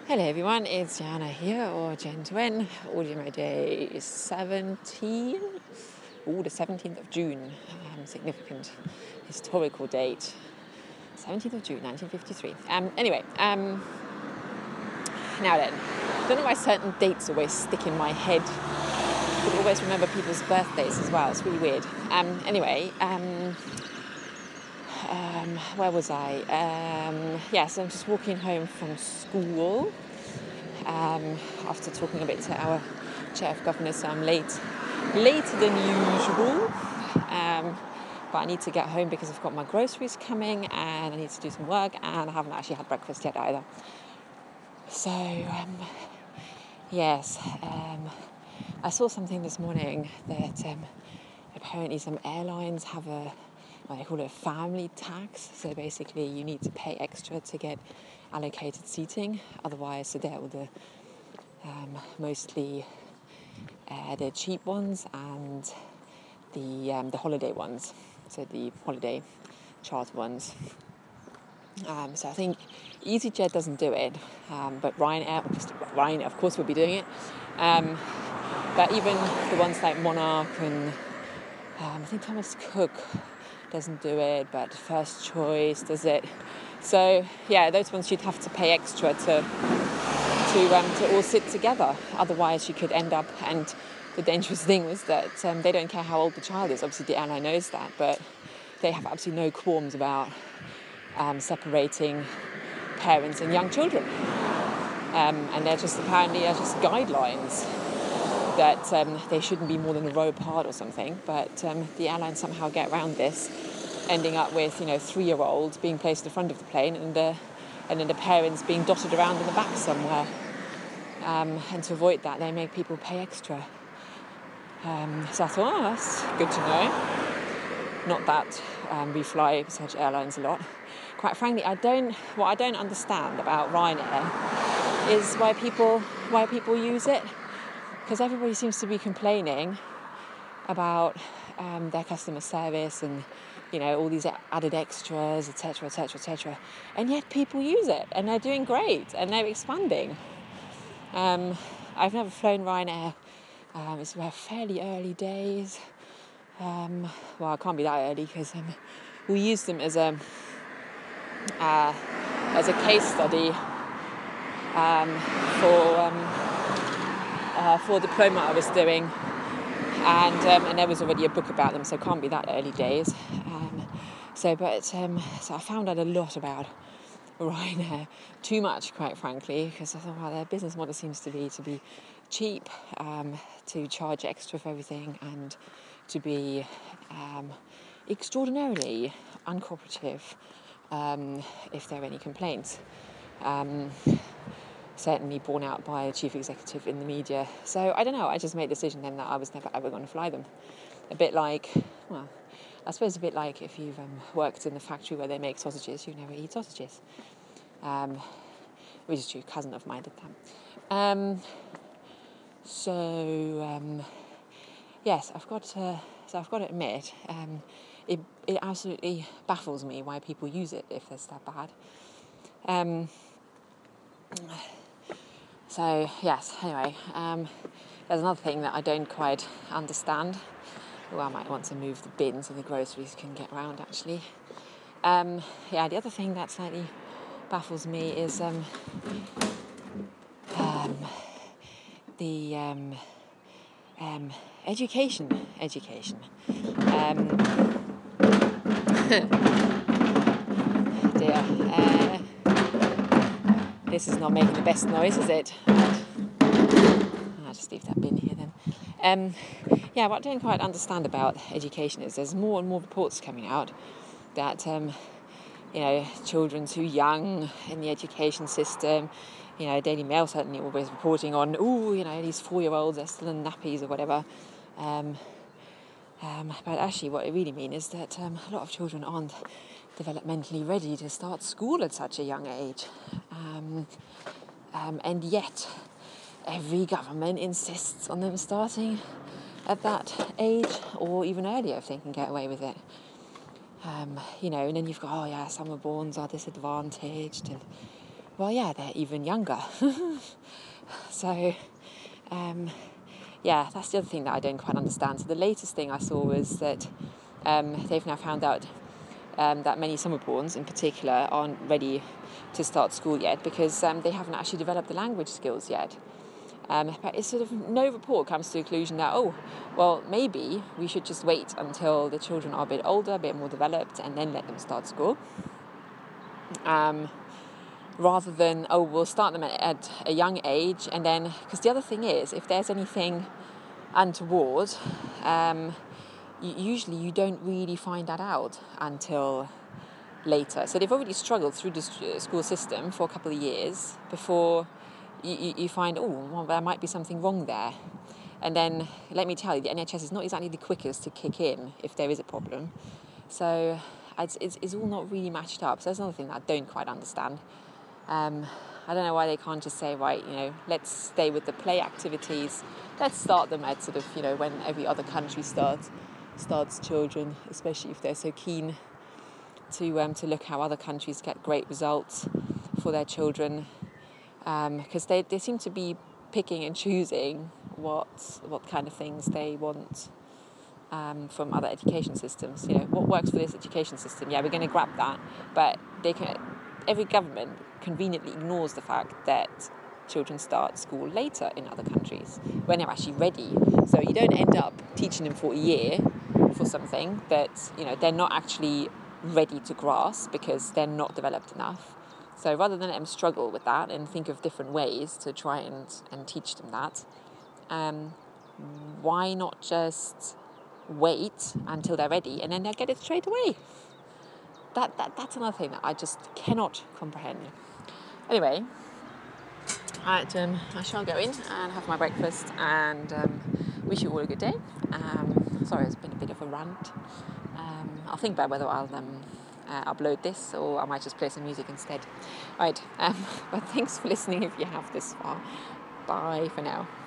Hello everyone, it's Jana here, or Jen Twen. Audio day is 17. The 17th of June. Significant historical date. 17th of June, 1953. Now then, I don't know why certain dates always stick in my head. I could always remember people's birthdays as well. It's really weird. Where was I? So I'm just walking home from school after talking a bit to our chair of governors, so I'm later than usual. But I need to get home because I've got my groceries coming and I need to do some work, and I haven't actually had breakfast yet either. So, I saw something this morning that apparently some airlines have what they call a family tax. So basically you need to pay extra to get allocated seating. Otherwise, so they're all the mostly the cheap ones and the holiday ones. So the holiday charter ones. So I think EasyJet doesn't do it, but Ryanair, of course, will be doing it. But even the ones like Monarch and I think Thomas Cook doesn't do it, but First Choice does it. So yeah, those ones you'd have to pay extra to all sit together. Otherwise, you could end up. And the dangerous thing was that they don't care how old the child is. Obviously, the airline knows that, but they have absolutely no qualms about separating parents and young children. And they're just guidelines that they shouldn't be more than a row apart or something. But the airlines somehow get around this, ending up with 3-year-olds being placed in front of the plane and then the parents being dotted around in the back somewhere. And to avoid that, they make people pay extra. So I thought, that's good to know. Not that we fly such airlines a lot. Quite frankly, what I don't understand about Ryanair is why people use it. Because everybody seems to be complaining about their customer service and all these added extras, etc., etc., etc. And yet people use it, and they're doing great, and they're expanding. I've never flown Ryanair. It's fairly early days. It can't be that early because we used them as a case study for a diploma I was doing, and there was already a book about them, so it can't be that early days. So I found out a lot about Ryanair, too much, quite frankly, because I thought, their business model seems to be cheap, to charge extra for everything, and to be extraordinarily uncooperative if there are any complaints. Certainly borne out by a chief executive in the media. So I don't know, I just made a decision then that I was never ever going to fly them. A bit like if you've worked in the factory where they make sausages, you never eat sausages. Which is true, a cousin of mine did that. Yes, I've got to admit, it absolutely baffles me why people use it if it's that bad. Anyway, there's another thing that I don't quite understand. I might want to move the bin so the groceries can get around, actually. The other thing that slightly baffles me is the education. This is not making the best noise, is it? I'll just leave that bin here then. What I don't quite understand about education is there's more and more reports coming out that children too young in the education system. Daily Mail certainly always reporting on, these 4-year-olds are still in nappies or whatever. But actually what it really means is that a lot of children aren't developmentally ready to start school at such a young age. And yet every government insists on them starting at that age or even earlier if they can get away with it. And then you've got, summer-borns are disadvantaged, and well, yeah, they're even younger. So, yeah, that's the other thing that I don't quite understand. So the latest thing I saw was that they've now found out that many summerborns in particular aren't ready to start school yet because they haven't actually developed the language skills yet. But it's sort of no report comes to the conclusion that, oh, well, maybe we should just wait until the children are a bit older, a bit more developed, and then let them start school. Rather than, oh, we'll start them at a young age, and then, because the other thing is, if there's anything untoward, usually you don't really find that out until later. So they've already struggled through the school system for a couple of years before you find, oh, well, there might be something wrong there. And then, let me tell you, the NHS is not exactly the quickest to kick in if there is a problem. So it's all not really matched up. So that's another thing that I don't quite understand. I don't know why they can't just say, right, let's stay with the play activities. Let's start them at sort of, when every other country starts children, especially if they're so keen to look how other countries get great results for their children. Because they seem to be picking and choosing what kind of things they want from other education systems. What works for this education system? Yeah, we're going to grab that, but every government conveniently ignores the fact that children start school later in other countries when they're actually ready. So you don't end up teaching them for a year for something that they're not actually ready to grasp because they're not developed enough. So rather than let them struggle with that and think of different ways to try and teach them that, why not just wait until they're ready and then they'll get it straight away? That's another thing that I just cannot comprehend. Anyway, I shall go in and have my breakfast and wish you all a good day. Sorry, it's been a bit of a rant. I'll think about whether I'll upload this or I might just play some music instead. Right, but thanks for listening if you have this far. Bye for now.